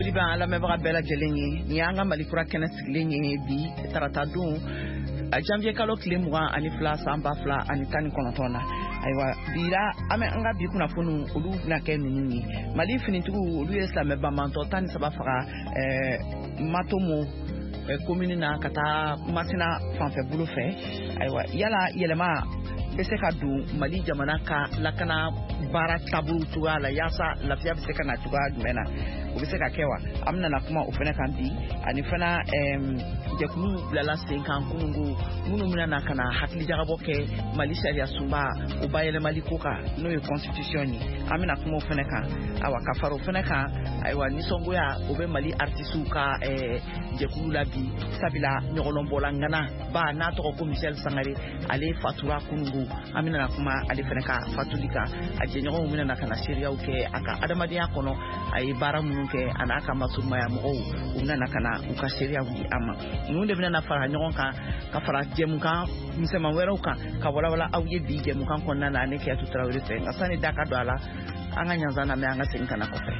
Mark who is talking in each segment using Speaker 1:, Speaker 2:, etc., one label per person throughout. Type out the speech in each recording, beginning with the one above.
Speaker 1: Liban ala mebra bela jelenye ni anga malikura kena silenye bi tarata dun janvier kalo klemwa ani fla samba fla ani tani konotona aywa bira ame anga bi kuna fonu olu na kenu ni mali finitugu olu islam ba manto tani saba fara matomo commune na kata masina fanfe bulu fe aywa yala yelema bese ka du mali jamana ka lakana bara tabu tuala yasa lafia bese kana tuga mena ubese ka kewa amna na kuma ufena kandi ani fana jekunu lala senkan kungu munu mina na kana hakili jagabo ke mali sharia sumba ubayele mali koka no constitution ni amina kuma ufena ka awa kafaro ufena ka aywa nisongo ya ube mali artisu ka jekulu labi sabila nyogolombola ngana ba na to ko Michel Sangare ale fatura kungu amina na kuma ale fena ka fatulika ajenyo muna na kana sharia uke aka adamadiya kono ay bara munke anaka masuma ya mo una na kana uka sharia wi ama nunde bina na fara nyon ka fara jemuka msema wera uka ka wala awye bi jemuka konna na ne ke tutrawire fe ngasani daka doala anga nyanza na me anga tinkana kofe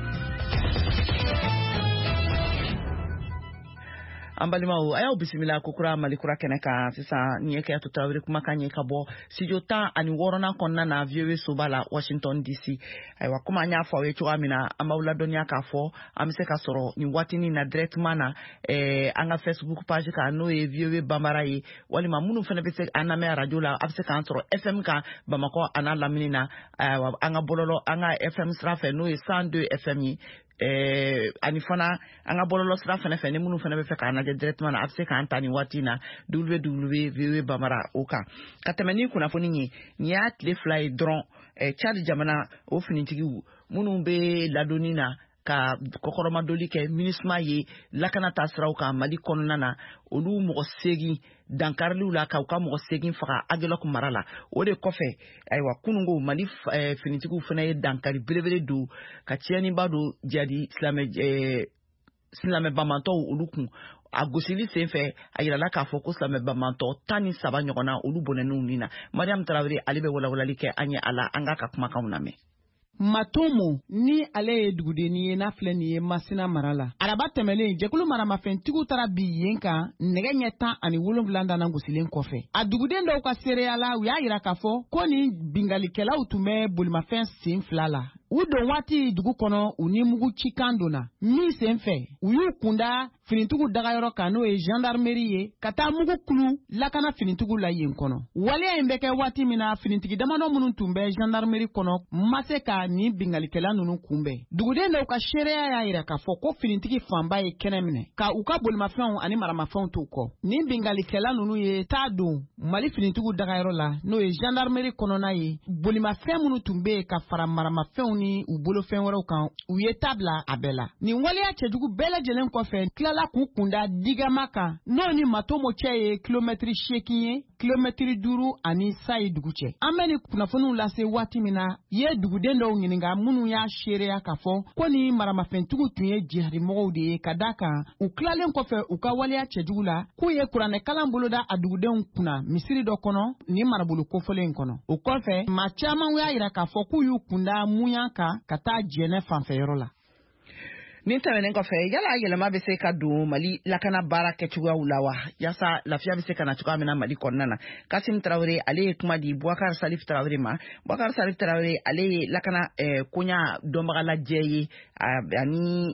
Speaker 1: ambalima aya bismillah kokura malikura keneka sisa nieke tutawiri kuma kanye kabo sijota ani worona konna na viewe sobala Washington DC aywa kuma nya fo we chuamina amawula donya ka fo amse ka soro ni watini na direct mana anga Facebook page ka no e viewe bambara yi wali mamunu fene bese aname radio la abse ka soro FM ka bamako ana laminina anga bololo anga FM strafe no e 102 FM yi anifana anga bololo sra fene fene munu fene be feka na directement na abse kan tani watina www bamara oka katemani kuna foni ni atle fly drone Chad jamana ofini tigi munu be ladonina ka kokoroma dolike minisma ye lakana tasraw ka mali konona na olu mo segi dankarlu la ka mo segi faka agelok marala o de kofe aywa kunungo mali finitigu fene dankari belebele du ka tiani bado jadi islame bamanto olukun agosili senfe ayira la ka foko islame bamanto tani saba nyogona olu bonenu nina Mariam Traoré alibe wala like anye ala anga ka kuma kauname
Speaker 2: Matomo ni ale dugudeni ye na filɛ nin ye Masina mara la araba tɛmɛlen jɛkulu maramafɛntigiw tara bi yen kan nɛgɛ ɲɛ 17 dana gosilen kɔfɛ a duguden dɔw ka seereya la u y'a yira k'a fɔ ko ni bingalikɛlaw tun bɛ bolimafɛn sen 2 la u don waati dugu kɔnɔ u ni mugu cikan donna min sen fɛ u y'u kunda finitigiw dagayɔrɔ kan n'o ye gendarmerie ye ka taa mugu kulu lakana finitigiw la yen kɔnɔ waleya in bɛ kɛ waati min na finitigi damadɔ minnu tun bɛ gendarmerie kɔnɔ ma se ka ni bingalikɛla ninnu kunbɛn duguden dɔw ka seereya y'a yira k'a fɔ ko finitigi fanba ye kɛnɛ minɛ ka u ka bolimafɛnw ani maramafɛnw t'u kɔ ni bingalikɛla ninnu ye taa don Mali finitigiw dagayɔrɔ la n'o ye gendarmerie kɔnɔna ye bolimafɛn minnu tun bɛ ka fara maramafɛnw ni u bolofɛn wɛrɛw kan u ye tabla a bɛɛ la nin waleya cɛjugu bɛɛ lajɛlen kɔfɛ tilala k'u kunda digama kan n'o ni Matomo cɛ ye kilomɛtiri 8 ye kilomɛtiri 5 ani sayi dugu cɛ an bɛ ni kunnafoniw lase waati min na ye duguden dɔw ɲininka minnu y'a seereya k'a fɔ ko ni maramafɛntigiw tun ye jihadimɔgɔw de ye ka da kan u tilalen kɔfɛ u ka waleya cɛjugu la k'u ye kuranɛ kalan boloda a dugudenw kunna misiri dɔ kɔnɔ ni marabolo kofɔlen in kɔnɔ o kɔfɛ maa caman y'a yira k'a fɔ k'u y'u kunda muɲa kan ka taa jɛnɛ fanfɛyɔrɔ la
Speaker 1: ni tɛmɛnen kɔfɛ yala yɛlɛma bɛ se ka don Mali lakana baara kɛcogoyaw la wa yasa lafiya bɛ se ka na cogoya min na Mali kɔnɔna na Kasim Traoré ale ye kuma di Boubacar Salif Traoré ma Boubacar Salif Traoré ale ye lakana koɲa dɔnbaga lajɛ ye ani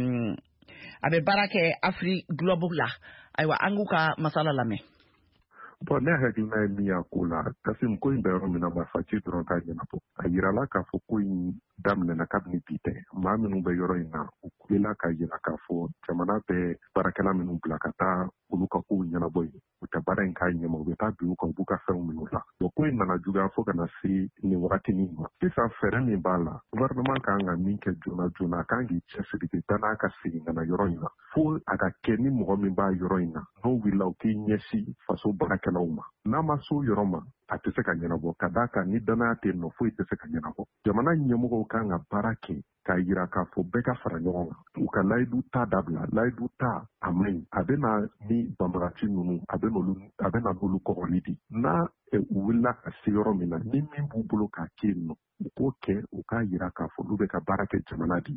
Speaker 1: a bɛ baara kɛ Afrique Globe la ayiwa an k'u ka masala lamɛn
Speaker 3: Bon, ne hakilina ye min y'a ko la Kasim ko in bɛ yɔrɔ min na marifaci dɔrɔn t'a ɲɛnabɔ a yirala k'a fɔ ko in daminɛna kabini bi tɛ maa minnu bɛ yɔrɔ in na u kulela k'a yira k'a fɔ jamana bɛ baarakɛla minnu bila ka taa olu ka kow ɲɛnabɔ yen u tɛ baara in k'a ɲɛma u bɛ taa bin u kan u b'u ka fɛnw minɛ u la bon ko in nana juguya fo ka na se nin wagatinin ma sisan fɛɛrɛ min b'a la gouvernement kan ka min kɛ joona joona a kan k'i cɛsiri de danaya ka segin ka na yɔrɔ in na fo a ka kɛ ni mɔgɔ min b'a yɔrɔ in na n'o wulila u k'i ɲɛsin faso baarakɛlaw ma n'a ma s'o yɔrɔ ma a tɛ se ka ɲɛnabɔ ka d'a kan ni danaya tɛ yen nɔ foyi tɛ se ka ɲɛnabɔ jamana ɲɛmɔgɔw kan ka baara kɛ k'a yira k'a fɔ bɛɛ ka fara ɲɔgɔn kan u ka layidu ta dabila layidu ta a man ɲi a bɛ na ni banbagaci ninnu a bɛ na n'olu kɔrɔli di n'a u wulila ka se yɔrɔ min na ni min b'u bolo k'a kɛ yen nɔ u k'o kɛ u k'a yira k'a fɔ olu bɛ ka baara kɛ jamana di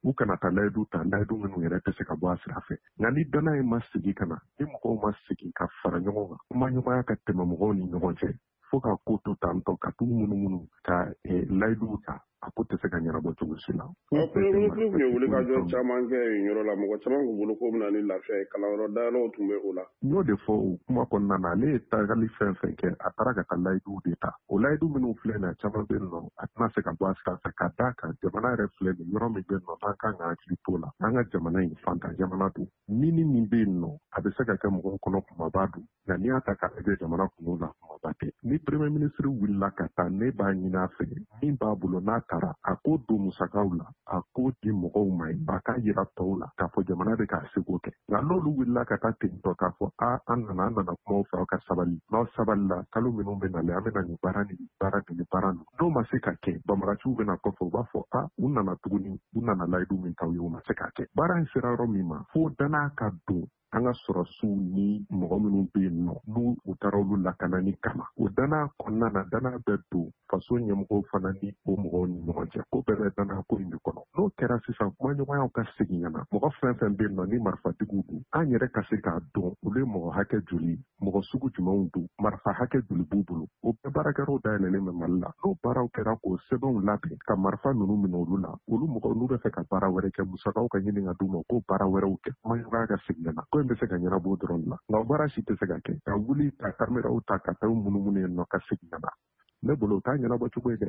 Speaker 3: u kana ta layidu ta layidu minnu yɛrɛ tɛ se ka bɔ a sira fɛ nka ni dana ye ma sigi ka na ni mɔgɔw ma sigi ka fara ɲɔgɔn kan kuma ɲɔgɔnya ka tɛmɛ mɔgɔw ni ɲɔgɔn cɛ fo ka ko to tantɔ ka t'u munumunu ka layiduw ta a ko tɛ se ka ɲɛnabɔ cogo si la.
Speaker 4: Premier ministre tun ye wulikajɔ caman kɛ yen yɔrɔ la mɔgɔ caman tun bolo ko bɛna ni lafiya ye kalanyɔrɔ dayɛlɛw tun bɛ o la.
Speaker 3: N y'o de fɔ o kuma kɔnɔna na ale ye tagali fɛn fɛn kɛ a taara ka taa layiduw de ta o layidu minnu filɛ nin ye caman bɛ yen nɔ a tɛna se ka bɔ a sira fɛ ka d'a kan jamana yɛrɛ filɛ nin yɔrɔ min bɛ yen nɔ an kan ka hakili t'o la an ka jamana in fantan jamana don ɲini min bɛ yen nɔ a bɛ se ka kɛ mɔgɔw kɔnɔ kumaba don nka n'i y'a ta k'a lajɛ jamana kungo la kumaba tɛ ni premier ministre wulila ka taa ne b'a ɲini a fɛ min b'a bolo n'a taara a ko don musakaw la a ko di mɔgɔw ma ye a k'a yira tɔw la k'a fɔ jamana bɛ k'a seko kɛ nka n'olu wulila ka taa ten tɔ k'a fɔ an nana kumaw fɛ aw ka sabali n'aw sabalila kalo minnu bɛ nalen an bɛna nin baara nin n'o ma se ka kɛ banbagaciw bɛna kɔfɛ u b'a fɔ u nana tuguni u nana layidu min t'aw ye u ma se ka kɛ baara in sera yɔrɔ min ma fo danaya ka don an ka sɔrɔsiw ni mɔgɔ minnu bɛ yen nɔ n'u u taara olu lakanani kama o danaya kɔnɔna na danaya bɛ don faso ɲɛmɔgɔw fana ni o mɔgɔw ni ɲɔgɔn cɛ ko bɛɛ bɛ danaya ko in de kɔnɔ n'o kɛra sisan kumaɲɔgɔnyaw ka segin ɲɛna mɔgɔ fɛn fɛn bɛ yen nɔ ni marifatigiw don an yɛrɛ ka se k'a dɔn olu ye mɔgɔ hakɛ joli mɔgɔ sugu jumɛnw don marifa hakɛ joli b'u bolo o bɛɛ baarakɛlaw dayɛlɛlen bɛ mali la n'o baaraw kɛra k'o sɛbɛnw labɛn ka marifa ninnu minɛ olu la olu mɔgɔw n'u bɛ fɛ ka baara wɛrɛ kɛ musakaw ka ɲini ka d'u ma k'o baara wɛrɛw kɛ kumaɲɔgɔnya ka segin ɲɛna ko in bɛ se ka ɲɛnabɔ dɔrɔn la nka o baara si tɛ se ka kɛ ka wuli ka kameraw ta ka taa munumunu yen nɔ ka segin ɲɛna ne bolo o t'a ɲɛnabɔ cogo ye dɛ.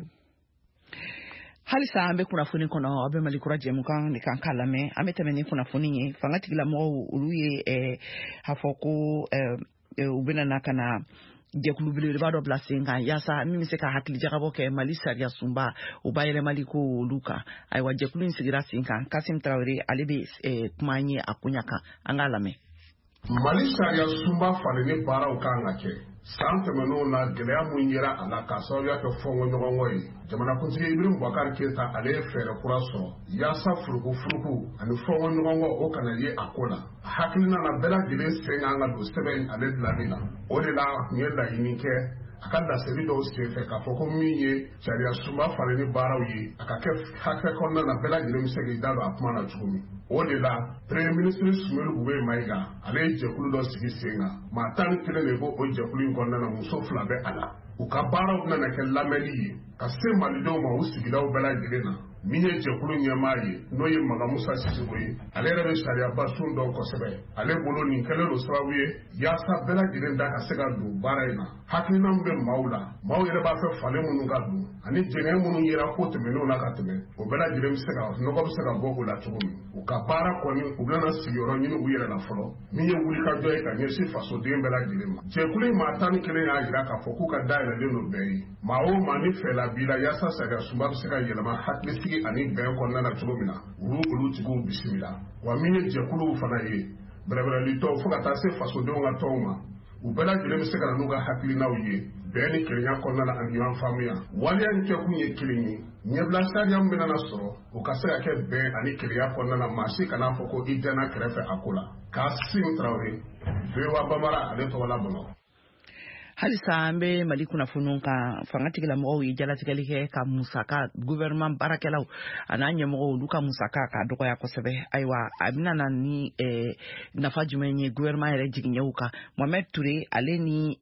Speaker 1: halisa an bɛ kunnafoni kɔnɔ aw bɛ mali kura jɛmukan de kan k'a lamɛn an bɛ tɛmɛ ni kunnafoni ye fanga tigilamɔgɔw olu ye a fɔ ko u bɛna na ka na jɛkulu belebeleba dɔ bila sen kan yaasa min bɛ se ka hakilijagabɔ kɛ mali sariya sunba o ba yɛlɛmali ko olu kan ayiwa jɛkulu in sigira sen kan kasim tarawele ale bɛ kuma an ye a koɲa kan an k'a lamɛn.
Speaker 5: Mali sariya sunba falenni baaraw kan ka kɛ san tɛmɛnenw na gɛlɛya mun yera a la k'a sababuya kɛ fɔnkɔ ɲɔgɔnkɔ ye jamanakuntigi Ibrahim Boubacar Keita ale ye fɛɛrɛ kura sɔrɔ yaasa furuku ani fɔnkɔ ɲɔgɔnkɔ o kana ye a ko la a hakilina na bɛɛ lajɛlen sen kan ka don sɛbɛn ale dilanni la o de la kun ye laɲini kɛ a ka laseli dɔw senfɛ k'a fɔ ko min ye sariya sunba falenni baaraw ye a ka kɛ hakɛ kɔnɔna na bɛɛ lajɛlen bɛ se k'i da don a kuma na cogo min o de la premier ministre Sumelu Bube Mayiga ale ye jɛkulu dɔ sigi sen kan maa 11 de b'o jɛkulu in kɔnɔna na muso 2 bɛ a la u ka baaraw bɛna kɛ lamɛnni ye ka se malidenw ma u sigidaw bɛɛ lajɛlen na min ye jɛkulu ɲɛmaa ye n'o ye Maga Musa Sisoko ye ale yɛrɛ bɛ sariya sun dɔn kosɛbɛ ale bolo nin kɛlen don sababu ye yaasa bɛɛ lajɛlen da ka se ka don baara in na hakilina min bɛ maaw la maaw yɛrɛ b'a fɛ falen minnu ka don ani jɛngɛ minnu yera ko tɛmɛnenw na ka tɛmɛ o bɛɛ lajɛlen bɛ se ka nɔgɔ bɛ se ka bɔ o la cogo min u ka baara kɔni u bɛna sigiyɔrɔ ɲini u yɛrɛ la fɔlɔ min ye wulikajɔ ye ka ɲɛsin fasoden bɛɛ lajɛlen ma jɛkulu in maa 11 y'a jira k'a fɔ k'u ka dayɛlɛlen don bɛɛ ye maa o maa ni fɛla b'i la yaasa sariya sunba bɛ se ka yɛlɛma hakilisigi ani bɛn kɔnɔna na cogo min na olu tigiw bisimila wa min ye jɛkuluw fana ye bɛrɛbɛrɛli tɔw fo ka taa se fasodenw ka tɔw ma u bɛɛ lajɛlen bɛ se ka na n'u ka hakilinaw ye bɛn ni kelenya kɔnɔna na ani ɲɔgɔn faamuya waleya in kɛkun ye kelen ye ɲɛbila sariya min bɛna sɔrɔ u ka se ka kɛ bɛn ani kelenya kɔnɔna na maa si kana fɔ ko i dɛnna kɛrɛfɛ a ko la Kasim Tarawele VOA Bamara ale tɔgɔ la Bamakɔ.
Speaker 1: halisa an bɛ mali kunnafoniw kan fanga tigilamɔgɔw ye jalatigɛli kɛ ka musaka gouvernement baarakɛlaw a n'a ɲɛmɔgɔw olu ka musaka ka dɔgɔya kosɛbɛ ayiwa a bɛna na ni nafa jumɛn ye gouvernement yɛrɛ jiginɲɛw kan Mohamed Touré ale ni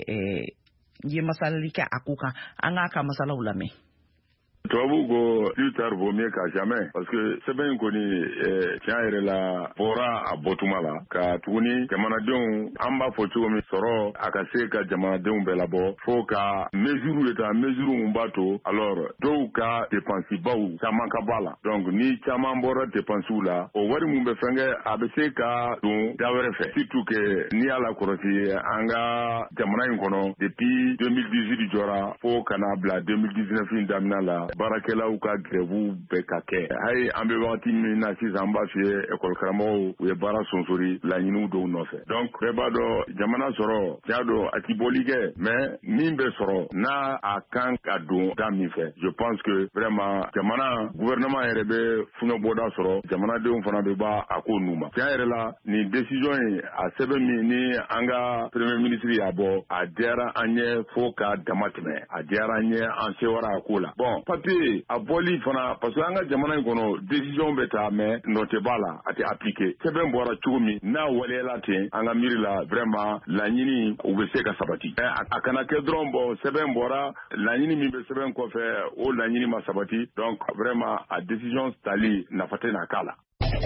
Speaker 1: ye masalali kɛ a ko kan an k'a ka masalaw lamɛn.
Speaker 6: Tubabu ko plus tard vaut mieux qu'à jamais parce que sɛbɛn in kɔni tiɲɛ yɛrɛ la bɔra a bɔtuma la ka tuguni jamanadenw an b'a fɔ cogo min sɔrɔ a ka se ka jamanadenw bɛɛ labɔ fo ka mesure ye ta mesure mun b'a to alors dɔw ka dépense baw caman ka bɔ a la donc ni caman bɔra dépenses la o wari mun bɛ fɛnkɛ a bɛ se ka don da wɛrɛ fɛ surtout que n'i y'a lakɔlɔsi an ka jamana in kɔnɔ depuis 2018 jɔra fo ka n'a bila 2019 daminɛ la baarakɛlaw ka grève bɛɛ ka kɛ hali an bɛ wagati min na sisan an b'a f'i école karamɔgɔw u ye baara sonsori laɲiniw dɔw nɔfɛ donc bɛɛ b'a dɔn jamana sɔrɔ tiɲɛ don a ti bɔli kɛ mais min bɛ sɔrɔ n'a a kan ka don da min fɛ je pense que vraiment jamana gouvernement yɛrɛ bɛ funɛbɔda sɔrɔ jamanadenw fana bɛ b'a a ko nu ma tiɲɛ yɛrɛ la nin décision in a sɛbɛn min ni an ka premier ministre y'a bɔ a diyara an ye fo ka dama tɛmɛ a diyara an ye an sewara a ko la bon papier a bɔli fana parce que an ka jamana in kɔnɔ décision bɛ ta mais nɔ tɛ b'a la a tɛ appliquer sɛbɛn bɔra cogo min n'a waleyala ten an ka miiri la vraiment laɲini u bɛ se ka sabati a kana kɛ dɔrɔn bɔn sɛbɛn bɔra laɲini min bɛ sɛbɛn kɔfɛ o laɲini ma sabati donc vraiment a décision tali nafa tɛ na k'a la.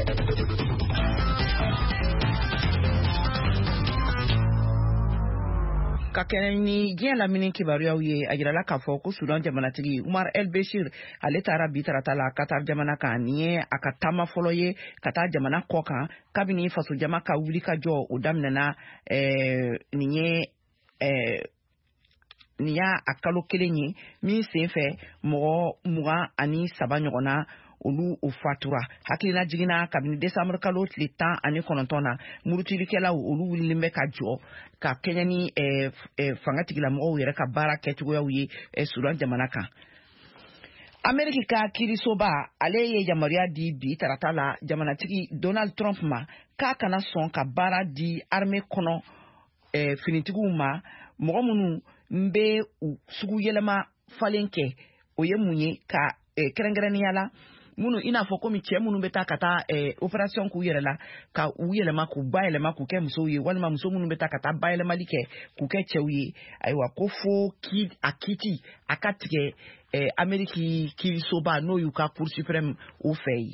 Speaker 1: ka kɛnɛ ni diɲɛ lamini kibaruyaw ye a jirala k'a fɔ ko Sudan jamanatigi Umar El Bashir ale taara bi tarata la Qatar jamana kan ni ye a ka taama fɔlɔ ye ka taa jamana kɔ kan kabini faso jama ka wuli ka jɔ o daminɛna nin y'a a kalo kelen ye min sen fɛ mɔgɔ 23 ɲɔgɔnna olu u fatura hakilina jiginna kabini décembre kalo tile 19 na murutilikɛlaw olu wulilen bɛ ka jɔ ka kɛɲɛ ni fangatigilamɔgɔw yɛrɛ ka baara kɛcogoyaw ye Sudan jamana kan. Ameriki ka kirisoba ale ye yamaruya di bi tarata la jamanatigi Donald Trump ma k'a kana sɔn ka baara di armée kɔnɔ finitigiw ma mɔgɔ minnu bɛ sugu yɛlɛma falen kɛ o ye mun ye ka kɛrɛnkɛrɛnnenya la minnu ina fɔ komi cɛ minnu bɛ taa ka taa opération k'u yɛrɛ la ka u yɛlɛma k'u bayɛlɛma k'u kɛ musow ye walima muso minnu bɛ taa ka taa bayɛlɛmali kɛ k'u kɛ cɛw ye ayiwa ko fo a kiti a ka tigɛ Ameriki kirisoba n'o y'u ka Cour suprême u fɛ ye.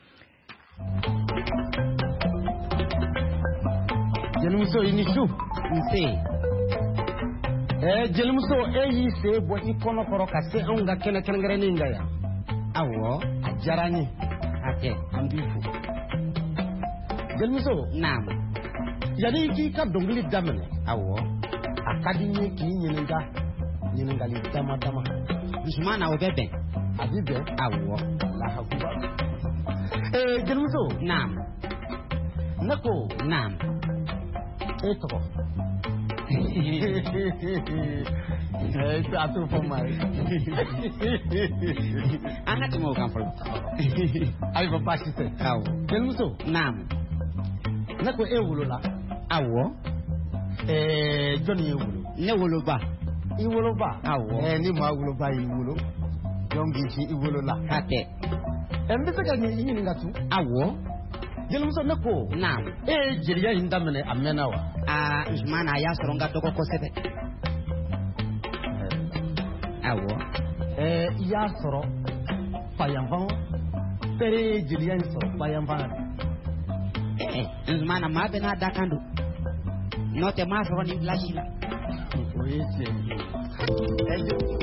Speaker 7: Jelimuso i ni su nse jelimuso y'i se bɔ i kɔnɔ kɔrɔ ka se anw ka kɛnɛ kɛrɛnkɛrɛnnen kan yan. Awɔ a diyara n ye hakɛ an b'i fo. Jelimuso naam yanni i k'i ka dɔnkili daminɛ awɔ a ka di n ye k'i ɲininka ɲininkali dama dama. Dusumana o bɛ bɛn a bɛ bɛn awɔ lahakuba. Jelimuso naam ne ko naam e tɔgɔ a t'o fɔ maa ye an ka tɛmɛ o kan fɔlɔ ayiwa baasi tɛ awɔ jelimuso naam ne ko e wolola awɔ jɔnni ye wolo ne woloba i woloba awɔ ni maa woloba y'i wolo donc i wolola hakɛ n bɛ se ka nin i ɲininka tun awɔ jelimuso ne ko naam e ye jeliya in daminɛ a mɛnna wa Usmana a y'a sɔrɔ n ka dɔgɔ kosɛbɛ awɔ i y'a sɔrɔ fayanfan fɛrɛ ye jeliya in sɔrɔ fayanfan Usmana maa bɛɛ n'a dakan don n'o tɛ maa sɔrɔ nin village la o ye tiɲɛ ye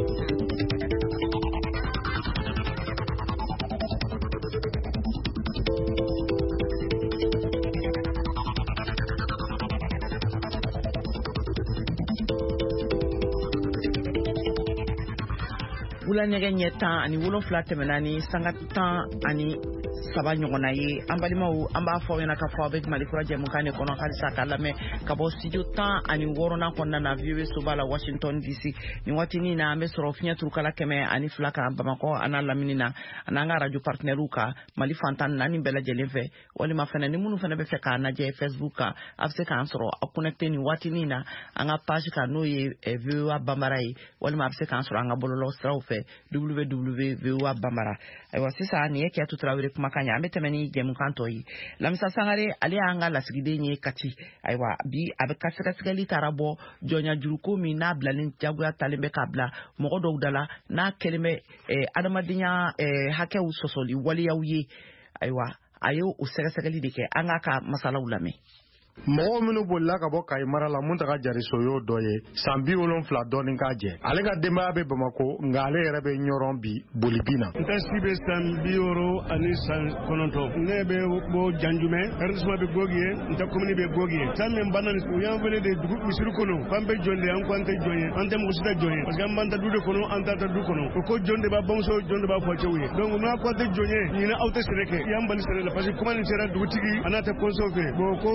Speaker 1: Wula ɲɛgɛ ɲɛ 10 ani 7 tɛmɛna ni sanga 10 ani 3 ɲɔgɔnna ye an balimaw an b'a fɔ ɲɛna ka fɔ a bɛ Mali kura jɛmukan de kɔnɔ halisa k'a lamɛn ka bɔ studio 10 ani 6nan kɔnɔna na VOA soba la Washington DC nin waatinin na an bɛ sɔrɔ fiɲɛ turukala 102 kan Bamakɔ a n'a lamini na an'an ka radio partenaires kan Mali fantan naani bɛɛ lajɛlen fɛ walima fana ni minnu fana bɛ fɛ k'a lajɛ Facebook kan a bɛ se k'an sɔrɔ a connecté nin waatinin na an ka page kan n'o ye VOA Bambara ye walima a bɛ se k'an sɔrɔ an ka bɔlɔlɔ siraw fɛ www.voa bambara ayiwa sisan nin ye Kiyatu Tarawele kumakan ye an bɛ tɛmɛ ni jɛmukan tɔ ye Lamisa Sangare ale y'an ka lasigiden ye Kati ayiwa bi a bɛ ka sɛgɛsɛgɛli taara bɔ jɔnya juruko min n'a bilalen jagoya talen bɛ k'a bila mɔgɔ dɔw da la n'a kɛlen bɛ adamadenya hakɛw sɔsɔli waleyaw ye ayiwa a ye o sɛgɛsɛgɛli de kɛ an k'a ka masalaw lamɛn.
Speaker 8: mɔgɔ minnu bolila ka bɔ Kayi mara la Muntaka Jariso y'o dɔ ye san 70 dɔɔnin k'a jɛ ale ka denbaya bɛ Bamako nka ale yɛrɛ bɛ ɲɔrɔn bi bolibin na
Speaker 9: n tasi bɛ san 69 ne bɛ bɔ Janjumɛ arrondissement bɛ Gogi ye n tɛ commune bɛ Gogi ye san min banna u y'an wele de dugu misiri kɔnɔ k'an bɛ jɔn de an ko an tɛ jɔn ye an tɛ mɔgɔ si tɛ jɔn ye parce que an b'an ta du de kɔnɔ an t'a ta du kɔnɔ o ko jɔn de b'a bamuso jɔn de b'a fɔ cɛw ye donc n'a ko an tɛ jɔn ye ɲinɛ aw tɛ sɛnɛ kɛ y'an bali sɛnɛ la parce que kuma nin sera dugutigi a n'a tɛ kɔnso fɛ bon ko n'an ma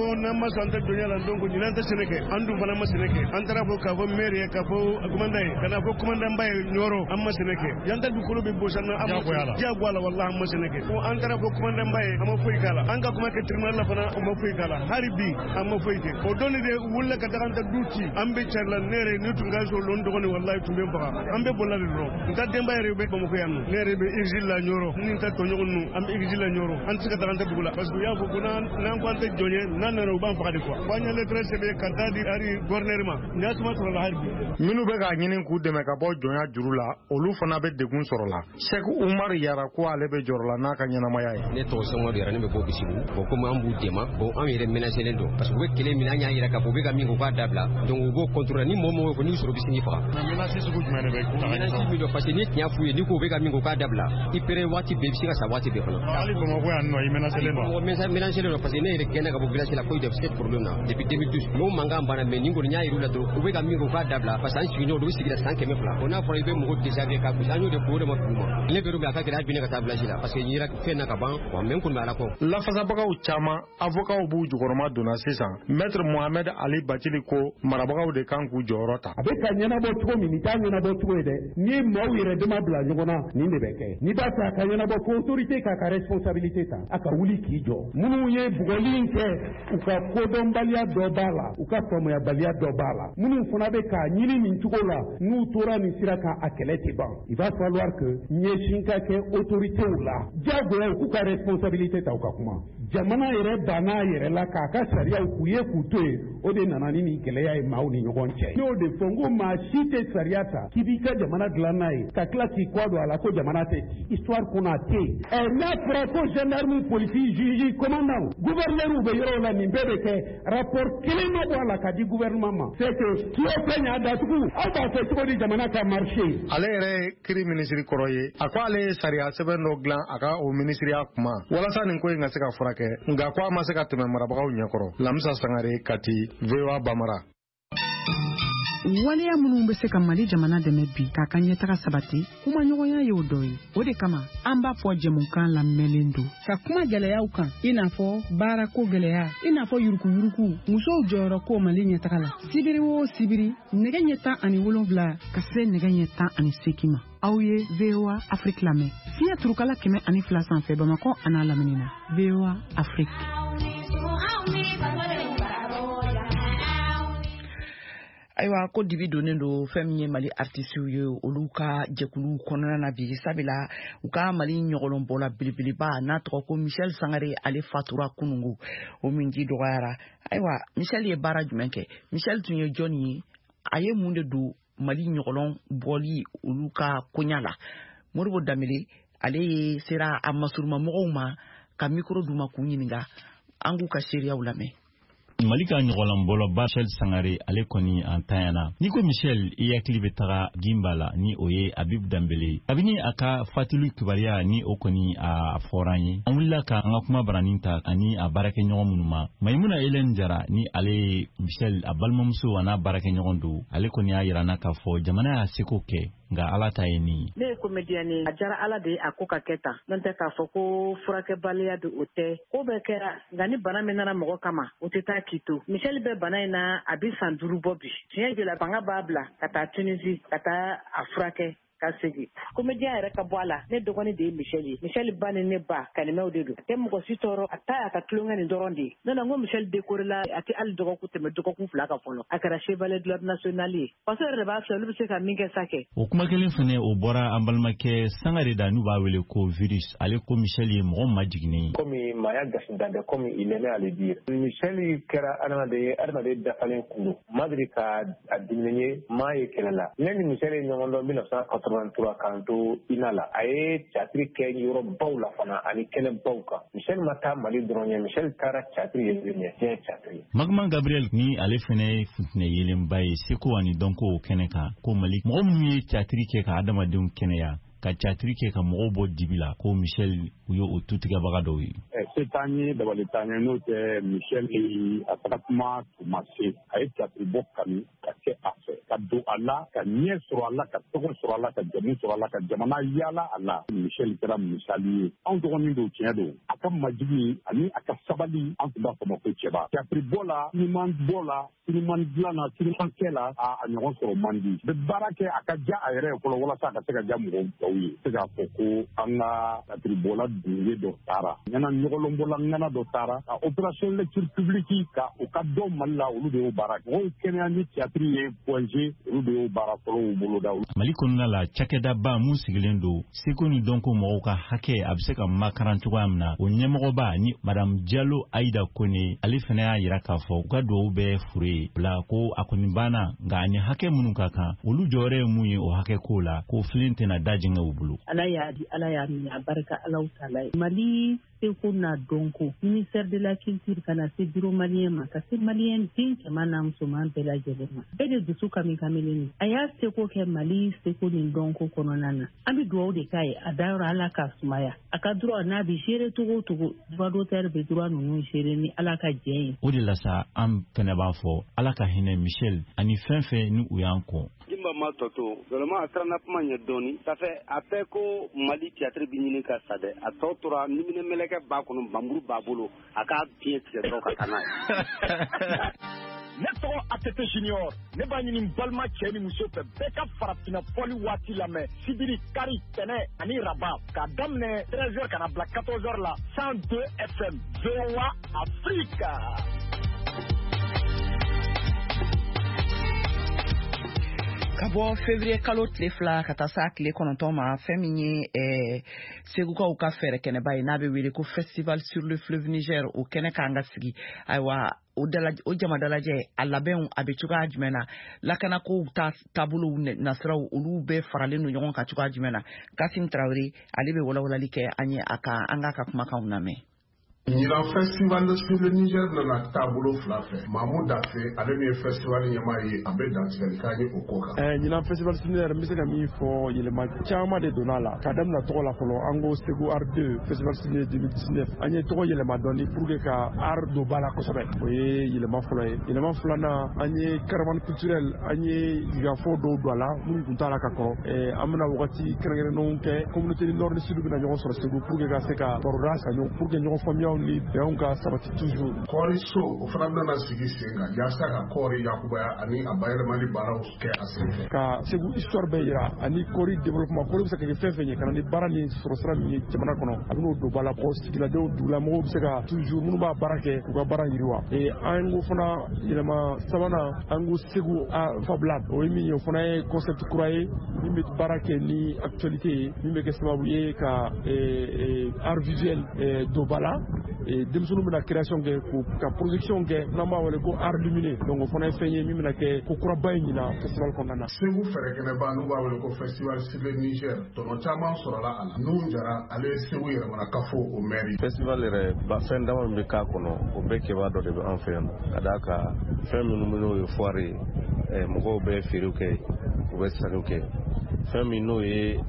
Speaker 9: so anta dunya la ndongo ni anta seneke andu bana ma seneke antara fo ka fo maire ka fo agumanda kana fo komanda mbay nyoro amma seneke yanda du kolo be bosana amma jagwala wallahi amma seneke ko antara fo komanda mbay amma foy kala anga kuma ke tribunal la fana amma foy kala haribi amma foy ke o doni de wulla ka daganta duti ambe charla nere ni tunga so londo ko ni wallahi tumbe baka ambe bollade do nta demba yere be bamako yanno nere be exil la nyoro ni ta to nyogonu ambe exil la nyoro antika daganta dugula parce que ya fo kuna nan kwante jonye nan no ban fakade ko wanya le tresse be kantadi ari gouvernement nyasuma to la harbi
Speaker 8: minu be ga nyinin ku de me ka bo jonya jurula olu fana be degun sorola Sheikh Umar yara ko ale be jorla na ka nyana maya
Speaker 10: ne to so ngodi yara ne be ko bisibu ko ko ambu tema ko am yere menacer len do parce que kele mina nya yira ka bo be ga mingo ka dabla donc go contrôler ni momo ko ni soro bisini fa
Speaker 8: menacer su gudma ne be ko
Speaker 10: menacer mi do parce que ni nya fuye ni ko be ga mingo ka dabla ipere wati be bisika sa wati be kono
Speaker 8: ali ko mo ko an no menacer len do
Speaker 10: menacer len parce que ne yere kena ka bo village la ko de cette problème na depuis 2012 no manga bana me ningo nya yiru la do ko be ga mingo ka dabla parce que an signo do sigira 100 km fla on a pour be mo déjà be ka kusanyo de ko de mo kuma ne be ru ba ka kira bi ne ka ta village la parce que yira fe na ka ban wa men kun ala ko
Speaker 8: la fasa baka uchama avocat bu jugoroma dona sisan maître Mohamed Ali Batili ko marabagaw de kan ku jorota
Speaker 11: abe ka nyana bo tugo mi ni ta nyana bo tugo de ni mo yire de ma bla nyona ni ne beke ni ba ta ka nyana bo ko autorité ka responsabilité ta aka wuli ki jo munu ye bugolin ke u ka kodon balia do bala u ka fomo ya balia do bala munu funa be ka nyini min tugo la nu tora ni siraka akelete ban il va falloir que nyeshinka ke autorité la jago ya ku ka responsabilité ta u ka kuma jamana yere bana yere la ka ka sariya ku ye ku to o de nana ni geleya e maw ni nyogon che no de fongo ma shite sariata kibika jamana glanai ka klasi kwado ala ko jamana te histoire kuna te e na prako gendarme police juge commandant gouverneur ou be yoro la ni bebe ke rapport kilimo wala ka di gouvernement c'est que qui o penya da tuku o ba se tuko di jamana ka marché
Speaker 8: ale yere kiri ministry koroye akwa ale sariya seben no glan aka o ministry akuma wala sa nin ko ngase ka furake nga kwa ma se ka teme marabagaw nyakoro lamsa sangare kati vewa bamara
Speaker 2: waleya minnu bɛ se ka Mali jamana dɛmɛ bi k'a ka ɲɛtaga sabati kuma ɲɔgɔnya y'o dɔ ye o de kama an b'a fɔ jɛmukan lamɛnlen don ka kuma gɛlɛyaw kan i n'a fɔ baarako gɛlɛya i n'a fɔ yurukuyuruku musow jɔyɔrɔ ko Mali ɲɛtaga la sibiri o sibiri nɛgɛ ɲɛ 17 ka se nɛgɛ ɲɛ 18 ma aw ye VOA Afrique lamɛn fiɲɛ turukala 102 sanfɛ Bamakɔ a n'a lamini na VOA Afrique.
Speaker 1: Aywa ko dibi donnen do fɛn min ye Mali artiste ye olu ka jɛkulu kɔnɔna na bi sabila u ka Mali ɲɔgɔlɔnbɔla belebeleba n'a tɔgɔ ko Michel Sangare ale fatura kunungo o min ji dɔgɔyara aywa Michel ye baara jumɛn kɛ Michel tun ye jɔn ye a ye mun de don Mali ɲɔgɔlɔn bɔli olu ka koɲa la Moribo Damele ale ye sera a masuruma mɔgɔw ma ka micro d'u ma k'u ɲininka an k'u ka seereyaw lamɛn
Speaker 12: Mali ka ɲɔgɔlan bɔlɔ Michel Sangare ale kɔni an tanyana ni ko Michel i yakili bɛ taga Gimba la ni o ye Abib Dambele kabini a ka fatulu kibariya ni o kɔni a fɔra an ye an wulila ka an ka kuma baranin ta ani a baarakɛ ɲɔgɔn minnu ma Maimuna Hélène Jara ni ale Michel a balimamuso a n'a baarakɛ ɲɔgɔn don ale kɔni y'a yira n na k'a fɔ jamana y'a seko kɛ nka Ala ta ye nin
Speaker 13: ne ye comédien ye a jara Ala de a ko ka kɛ tan n'o tɛ k'a fɔ ko furakɛbaliya de o tɛ ko bɛɛ kɛra nka ni bana min nana mɔgɔ kama o tɛ taa k'i to Michel bɛ bana in na a bɛ san 5 bɔ bi tiɲɛ jela fanga b'a bila ka taa Tunisie ka taa a furakɛ ka segin comédien yɛrɛ ka bɔ a la ne dɔgɔnin de ye Michel ye Michel ba ni ne ba kalimɛw de don a tɛ mɔgɔ si tɔɔrɔ a ta y'a ka tulonkɛ nin dɔrɔn de ye ne na n ko Michel décoré la a tɛ hali dɔgɔkun tɛmɛ dɔgɔkun 2 ka fɔlɔ a kɛra chevalier de l'ordre national ye faso yɛrɛ de b'a filɛ olu bɛ se ka min kɛ sa kɛ
Speaker 12: o kuma kelen fɛnɛ o bɔra an balimakɛ Sangare da n'u b'a wele ko virus ale ko Michel ye mɔgɔ majiginnen ye
Speaker 14: komi maaya gasidan dɛ komi il aimait à le dire Michel kɛra adamaden dafalen kun don Madrid ka a diminen ye maa ye kɛlɛ la ne ni Michel ye ɲɔgɔn dɔn 1983 kan to ina la a ye teatiri kɛ yɔrɔ baw la fana ani kɛnɛ baw kan Michel ma taa Mali dɔrɔn ye Michel taara teatiri ye diɲɛ teatiri
Speaker 12: Magman Gabriel ni ale fɛnɛ futinɛ yelenba ye seko ani dɔnko o kɛnɛ kan ko Mali mɔgɔ minnu ye teatiri kɛ ka adamadenw kɛnɛya ka catiri kɛ ka mɔgɔw bɔ dibi la ko Michel u ye o tutigɛbaga dɔw ye.
Speaker 15: Setan ye dabalitan ye n'o tɛ Michel a taga kuma ma se a ye catiri bɔ kanu ka kɛ a fɛ ka don a la ka ɲɛ sɔrɔ a la ka tɔgɔ sɔrɔ a la ka jamu sɔrɔ a la ka jamana yaala a la. Michel kɛra misali ye anw dɔgɔnin don tiɲɛ don a ka majigi ani a ka sabali an tun b'a fɔ ma ko cɛba. Catiri bɔ la siniman bɔ la siniman dilan na siniman kɛ la a ɲɔgɔn sɔrɔ man di. Bɛ baara kɛ a ka ja a yɛrɛ fɔlɔ walasa a ka se ka ja mɔgɔw tɔw ye. Se k'a fɔ ko an ka catiri bɔla dunye dɔ taara ɲana ɲɔgɔlɔnbɔla ŋana dɔ taara ka opération lecture publique ka o ka dɔn Mali la olu de y'o baara kɛ. Mɔgɔw kɛnɛya ni catiri ye point G olu de y'o baara fɔlɔ boloda.
Speaker 12: Mali kɔnɔna la cakɛdaba mun sigilen don seko ni dɔnko mɔgɔw ka hakɛ a bɛ se ka makaran cogoya min na o ɲɛmɔgɔba ni Madame Diallo Aïda Kone ale fana y'a yira k'a fɔ u ka duwawu bɛɛ fure ye bila ko a kɔni banna nka a ɲɛ hakɛ minnu ka kan olu jɔyɔrɔ ye mun ye o hakɛ ko la ko filen tɛna da jɛngɛ u bolo.
Speaker 16: Ala y'a di Ala y'a minɛ a barika Ala taala ye. Mali seko n'a dɔnko ministère de la culture kana se bureau malien ma ka se malien den cɛman n'a musoman bɛɛ lajɛlen ma bɛɛ de dusu kamikamelen a y'a seko kɛ Mali seko ni dɔnko kɔnɔna na an bɛ duwawu de k'a ye a dayɔrɔ Ala ka sumaya a ka droit n'a bɛ gérer cogo o cogo droit d'auteur bɛ droit ninnu gérer ni Ala ka jɛn ye.
Speaker 12: O de la sa an fɛnɛ b'a fɔ Ala ka hinɛ Michel ani fɛn fɛn ni u y'an kɔ.
Speaker 17: Jimba ma toto vraiment a taara kuma ɲɛ dɔɔni ça fait a fait ko Mali théâtre bi ɲini ka sa dɛ a tɔ tora ni minɛ mɛlɛkɛ b'a kɔnɔ bamburu b'a bolo a ka pied tigɛ dɔrɔn ka taa n'a ye.
Speaker 18: Ne tɔgɔ ATT Junior ne b'a ɲini balima cɛ ni muso fɛ bɛɛ ka farafinna fɔli waati lamɛn sibiri kari tɛnɛ ani raba k'a daminɛ 13h kana bila 14h la 102 FM VOA Africa.
Speaker 1: Ka bɔ février kalo tile fila ka taa sa tile 9 ma fɛn min ye segukaw ka fɛɛrɛ kɛnɛba ye n'a bɛ wele ko festival sur le fleuve Niger o kɛnɛ kan ka sigi ayiwa o jama dalajɛ a labɛnw a bɛ cogoya jumɛn na lakanako taabolow nasiraw olu bɛɛ faralen don ɲɔgɔn kan cogoya jumɛn na Kasim Traoré ale bɛ walawalali kɛ an ye an ka kumakanw lamɛn.
Speaker 5: Ɲinan festival sur le Niger nana taabolo fila fɛ Mahmoud Dafe ale min ye festival ɲɛmaa ye a bɛ dantigɛlikan ye o ko kan.
Speaker 9: Ɲinan festival sur le Niger n bɛ se ka min fɔ yɛlɛma caman de donna la ka daminɛ tɔgɔ la fɔlɔ an ko Segu Art 2 festival sur le Niger 2019 an ye tɔgɔ yɛlɛma dɔɔni pour que ka art don ba la kosɛbɛ o ye yɛlɛma fɔlɔ ye. Yɛlɛma filanan an ye caravane culturel an ye sigafɔ dɔw don a la minnu tun t'a la ka kɔrɔ an bɛna wagati kɛrɛnkɛrɛnnenw kɛ communauté nord ni sud bɛna ɲɔgɔn sɔrɔ Segu pour que ka se ka baroda saɲɔ pour que ɲɔgɔn faamuyaw ni bɛnw ka sabati toujours.
Speaker 5: Kɔɔri so o fana bɛna sigi sen kan yaasa ka kɔɔri yakubaya ani a bayɛlɛmali baaraw kɛ a senfɛ.
Speaker 9: Ka Segu histoire bɛɛ yira ani kɔɔri développement kɔɔri bɛ se ka kɛ fɛn fɛn ye ka na ni baara ni sɔrɔsira min ye jamana kɔnɔ a bɛ n'o don ba la mɔgɔw sigiladenw dugulamɔgɔw bɛ se ka toujours minnu b'a baara kɛ u ka baara yiriwa. An ko fana yɛlɛma sabanan an ko Segu Fabulade o ye min ye o fana ye concept kura ye min bɛ baara kɛ ni actualité ye min bɛ kɛ sababu ye ka art visuel don ba la. Denmisɛnninw bɛna création kɛ ka production kɛ n'an b'a wele ko art lumineux donc o fana ye fɛn ye min bɛna kɛ ko kuraba in ɲina festival kɔnɔna na.
Speaker 5: Segu fɛrɛkɛnɛba n'u b'a wele ko festival sur le Niger tɔnɔ caman sɔrɔla a la n'u jara ale ye Segu yɛrɛmana kafo o mairie.
Speaker 19: Festival yɛrɛ fɛn dama min bɛ k'a kɔnɔ o bɛɛ kɛbaa dɔ de bɛ an fɛ yan ka d'a kan fɛn minnu n'o ye foire ye mɔgɔw bɛ feerew kɛ u bɛ sanniw kɛ fɛn min n'o ye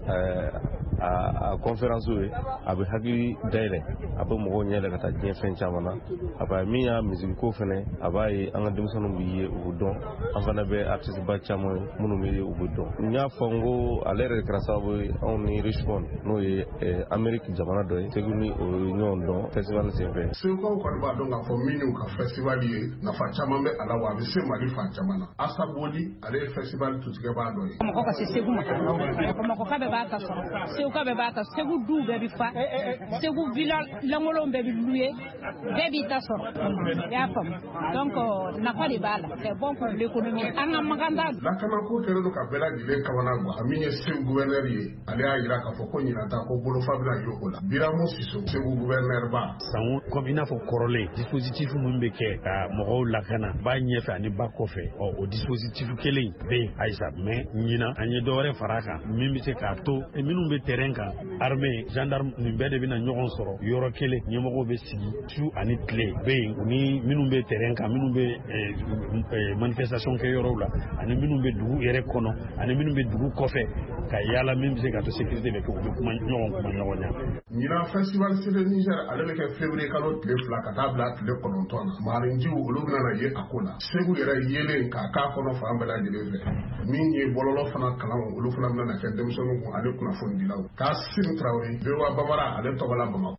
Speaker 19: a conférence ye a bɛ hakili dayɛlɛ a bɛ mɔgɔw ɲɛ ka taa diɲɛ fɛn caman na a b'a min y'a musique ko fɛnɛ a b'a ye an ka denmisɛnninw bɛ ye u bɛ dɔn an fana bɛ artiste ba caman ye minnu bɛ ye u bɛ dɔn n y'a fɔ n ko ale yɛrɛ kɛra sababu ye anw ni Richmond n'o ye Amérique jamana dɔ ye Segu ni o ye ɲɔgɔn dɔn festival senfɛ.
Speaker 5: Segukaw kɔni b'a dɔn k'a fɔ min y'u ka festival ye nafa caman bɛ a la wa a bɛ se Mali fan caman na Asa Boli ale ye festival tutigɛbaa dɔ ye.
Speaker 20: Mɔgɔ ka se Segu ma Bamakɔ ka bɛɛ b'a ta sɔrɔ Segu ka bɛɛ b'a ta Segu du bɛɛ bɛ fa Segu village langolon bɛɛ bɛ loué bɛɛ b'i ta sɔrɔ i y'a faamu donc nafa de b'a la c'est bon pour l'économie an ka maganda.
Speaker 5: Lakanako kɛlen don ka bɛɛ lajɛlen kamana gan a min ye Segu gouverneur ye ale y'a jira k'a fɔ ko ɲinata ko bolofa bɛna jɔ o la Biramu Siso Segu gouverneur ba.
Speaker 11: Sango comme i n'a fɔ kɔrɔlen dispositif min bɛ kɛ ka mɔgɔw lakana ba ɲɛfɛ ani ba kɔfɛ o dispositif kelen bɛ yen ayisa mais ɲina an ye dɔwɛrɛ fara a kan min bɛ se k'a to minnu bɛ terrain kan armée gendarme nin bɛɛ de bɛna ɲɔgɔn sɔrɔ yɔrɔ
Speaker 21: kelen ɲɛmɔgɔw bɛ sigi su ani tile bɛ yen u ni minnu bɛ terrain kan minnu bɛ manifestation kɛ yɔrɔw la ani minnu bɛ dugu yɛrɛ kɔnɔ ani minnu bɛ dugu kɔfɛ ka yaala min bɛ se ka to sécurité bɛ kɛ u bɛ kuma ɲɔgɔn ɲa.
Speaker 5: ɲinan festival sebe Niger ale bɛ kɛ février kalo tile 2 ka taa bila tile 9 na maarinjiw olu bɛna na ye a ko la segu yɛrɛ yelen k'a k'a kɔnɔ fan bɛɛ lajɛlen fɛ min ye bɔlɔlɔ fana kalan olu fana bɛna na kɛ denmisɛnninw kun ale kunnafonidilaw Kassim Traoré VOA Bamara ale tɔgɔ la Bamakɔ.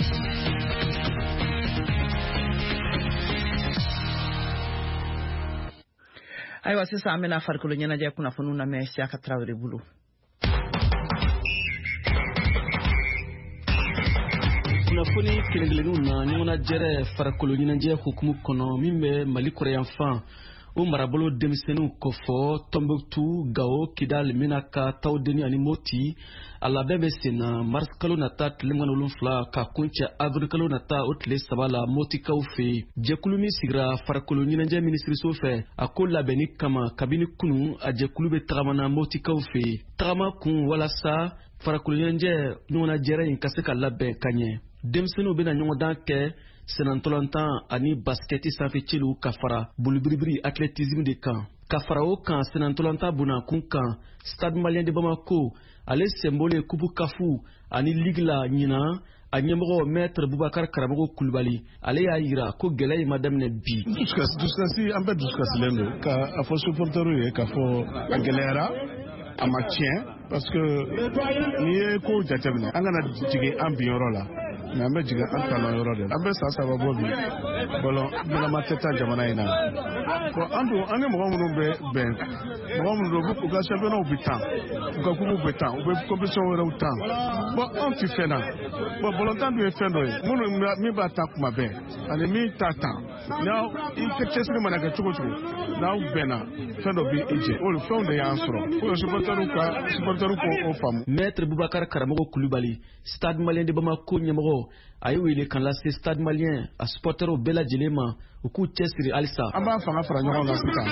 Speaker 1: Ayiwa sisan an bɛna farikolo ɲɛnajɛ kunnafoniw lamɛn Siaka Traoré bolo.
Speaker 22: kunnafoni kelen-kelenninw na ɲɔgɔnna jɛrɛ farikolo ɲɛnajɛ hukumu kɔnɔ min bɛ Mali kɔrɔyanfan o marabolo denmisɛnninw kɔfɔ Tombouctou, Gao, Kidal, Menaka, Taoudeni ani Moti a labɛn bɛ sen na mars kalo nata tile 17 ka kuncɛ avril kalo nata o tile 3 la Motikaw fɛ jɛkulu min sigira farikolo ɲɛnajɛ minisiriso fɛ a ko labɛnni kama kabini kunu a jɛkulu bɛ tagamana Motikaw fɛ tagama kun walasa farikolo ɲɛnajɛ ɲɔgɔnna jɛrɛ in ka se ka labɛn ka ɲɛ denmisɛnninw bɛna ɲɔgɔndan kɛ senantolantan ani basketi sanfɛcilu ka fara bolibiribiri athlétisme de kan ka fara o kan senantolantan bonakun kan Stade Malien de Bamako ale sembole kubu kafu ani ligue la ɲinan a ɲɛmɔgɔ maître Boubacar Karamɔgɔ Kulibali ale y'a yira ko gɛlɛya ma daminɛ bi
Speaker 9: dusukasi an bɛ dusukasilen don ka fɔ supporteru ye k'a fɔ a gɛlɛyara a ma tiɲɛ parce que n'i ye ko jateminɛ an kana jigin an binyɔrɔ la mais an bɛ jigin an kalan yɔrɔ de la an bɛ san 3 bɔ bi bɔlɔn ɲɛnama tɛ taa jamana in na bon an ni mɔgɔ minnu bɛ bɛn mɔgɔ minnu don u ka championnat bɛ tan u ka coupe bɛ tan u bɛ compétition wɛrɛw tan bon anw tɛ fɛn na bon bɔlɔntan dun ye fɛn dɔ ye min b'a ta kuma bɛɛ ani min t'a tan n'aw i cɛsiri mana kɛ cogo cogo n'aw bɛnna fɛn dɔ bɛ i jɛ o fɛnw de y'an sɔrɔ pour supporteru k'o faamu.
Speaker 22: maître Boubacar Karamɔgɔ Kulibali Stade Malien de Bamako ɲɛmɔgɔ a ye wele kan lase Stade Malien a supporteru bɛɛ lajɛlen ma u k'u cɛsiri halisa.
Speaker 9: An b'a fanga fara ɲɔgɔn kan sisan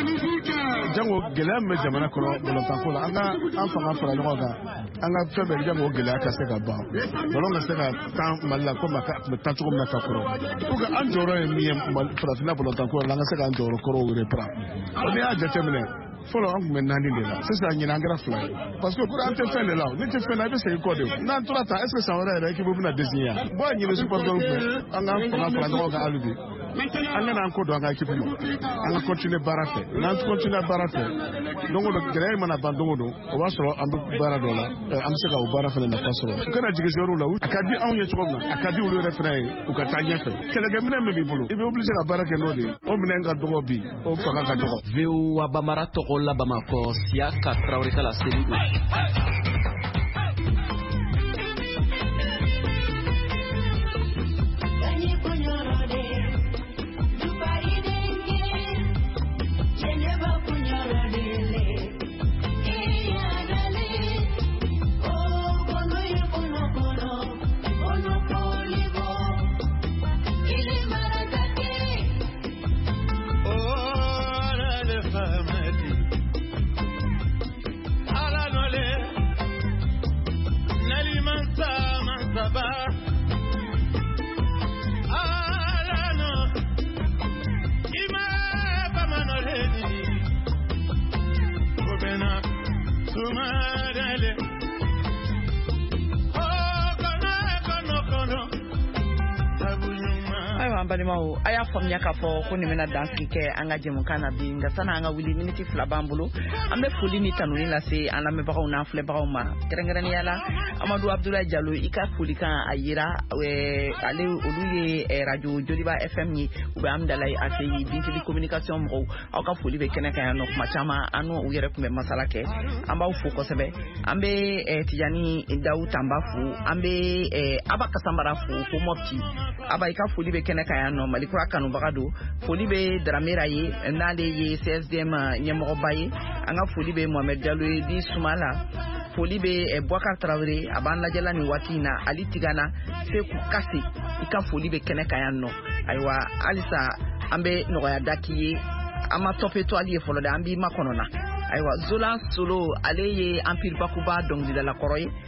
Speaker 9: jango gɛlɛya min bɛ jamana kɔnɔ bɔlɔntanko la an fanga fara ɲɔgɔn kan an ka fɛn bɛɛ jango gɛlɛya ka se ka ban bɔlɔn ka se ka tan Mali la komi a tun bɛ taa cogo min na ka kɔrɔ pour que an jɔyɔrɔ ye min ye farafinna bɔlɔntanko la an ka se k'an jɔyɔrɔ kɔrɔw repran n'i y'a jateminɛ fɔlɔ an tun bɛ 4 de la sisan ɲinan an kɛra 2 ye parce que pour an tɛ fɛn de la ni tɛ fɛn na i bɛ segin kɔ de n'an tora ta est ce que san wɛrɛ yɛrɛ équipe bɛna désigner yan bon a ɲini supporteru fɛ an ka fanga fara ɲɔgɔn kan hali bi an kana an ko don an ka équipe ma an ka continuer baara fɛ n'an continuer baara fɛ don o don gɛlɛya mana ban don o don o b'a sɔrɔ an bɛ baara dɔ la an bɛ se ka o baara fana nafa sɔrɔ u kana jigin se yɔrɔw la a ka di anw ye cogo min na a ka di olu yɛrɛ fana ye u ka taa ɲɛfɛ kɛlɛkɛminɛ min b'i bolo i bɛ obligé ka baara kɛ n'o de ye o minɛn ka dɔgɔ bi o fanga ka dɔgɔ.
Speaker 22: VOA Bamara tɔgɔ la Bamakɔ Siaka Traoré kala seli
Speaker 1: balimaw a y'a faamuya k'a fɔ ko nin bɛna dansigi kɛ an ka jɛmukan na bi nka sani an ka wuli miniti 2 b'an bolo an bɛ foli ni tanuni lase an lamɛnbagaw n'an filɛbagaw ma kɛrɛnkɛrɛnnenya la Amadu Abdoulaye Diallo i ka folikan a yira ale olu ye radio Joliba FM ye u bɛ Amdalaye Afeyi Binteli communication mɔgɔw aw ka foli bɛ kɛnɛ kan yan nɔ kuma caman an n'u yɛrɛ tun bɛ masala kɛ an b'aw fo kosɛbɛ an bɛ Tijani Dawu Tamba fo an bɛ Aba Kasamara fo ko Mopti Aba i ka foli bɛ kɛnɛ kan yan nɔ Malikura kanubaga don foli bɛ Dramera ye n'ale ye CSDM ɲɛmɔgɔba ye an ka foli bɛ Mohamed Diallo ye di Sumala foli bɛ Boubacar Traoré a b'an lajɛla nin waati in na Ali Tigana Seku Kase i ka foli bɛ kɛnɛ kan yan nɔ ayiwa halisa an bɛ nɔgɔya da k'i ye an ma tɔpe to ali ye fɔlɔ dɛ an b'i ma kɔnɔna ayiwa Zola Solo ale ye Empire Bakuba dɔnkilidala kɔrɔ ye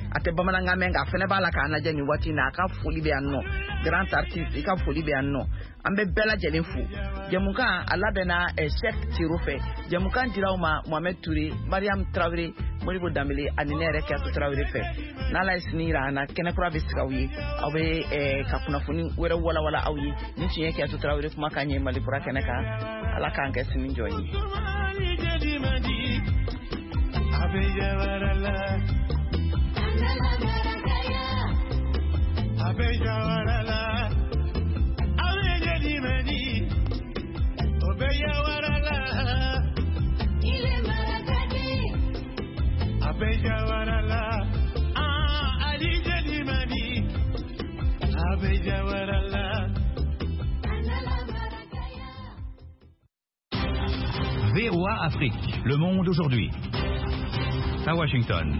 Speaker 1: ate bamananga menga fene bala ka na jani wati na ka foli be anno grand artiste ka foli be anno ambe bela jelen fu jamuka alabena chef tirofe jamuka dirawma Mohamed Touré Mariam Traoré Modibo Dambélé aninere ka Traoré fe nala isnira na kene kura biskawi awe ka kuna funi wera wala awi ni tiye ka Traoré kuma kanye mali kura kene ka ala ka nge sinin joyi
Speaker 3: VOA Afrique, le monde aujourd'hui. À Washington.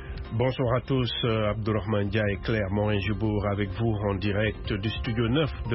Speaker 4: Bonsoir à tous, Abdourahmane Dia et Claire Morin-Jubour avec vous en direct du studio 9 de